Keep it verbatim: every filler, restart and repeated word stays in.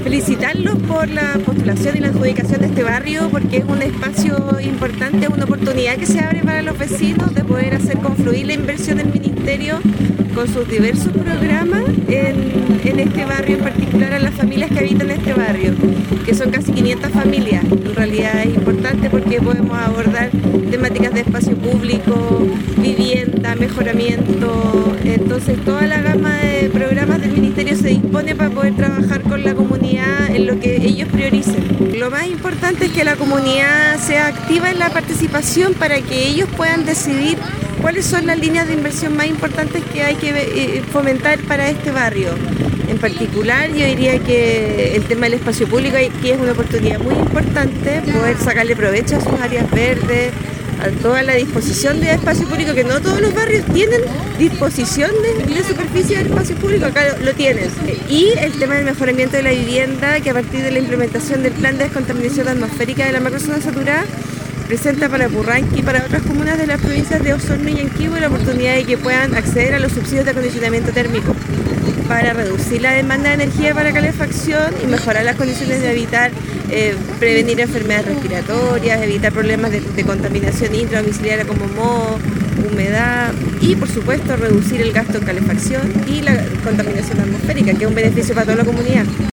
Felicitarlos por la postulación y la adjudicación de este barrio, porque es un espacio importante, una oportunidad que se abre para los vecinos de poder hacer confluir la inversión del ministerio con sus diversos programas en, en este barrio, en particular a las familias que habitan este barrio, que son casi quinientas familias. En realidad es importante porque podemos abordar temáticas de espacio público, vivienda, mejoramiento. Entonces toda la gama de programas del ministerio se dispone para poder trabajar con la comunidad en lo que ellos prioricen. Lo más importante es que la comunidad sea activa en la participación para que ellos puedan decidir cuáles son las líneas de inversión más importantes que hay que fomentar para este barrio. En particular, yo diría que el tema del espacio público aquí es una oportunidad muy importante, poder sacarle provecho a sus áreas verdes, a toda la disposición de espacio público, que no todos los barrios tienen disposición de, de superficie de espacio público, acá lo, lo tienen. Y el tema del mejoramiento de la vivienda, que a partir de la implementación del plan de descontaminación atmosférica de la macrozona saturada, presenta para Purranque y para otras comunas de las provincias de Osorno y Yanquihue la oportunidad de que puedan acceder a los subsidios de acondicionamiento térmico para reducir la demanda de energía para calefacción y mejorar las condiciones de habitar, eh, prevenir enfermedades respiratorias, evitar problemas de, de contaminación intradomiciliaria como moho, humedad y por supuesto reducir el gasto en calefacción y la contaminación atmosférica, que es un beneficio para toda la comunidad.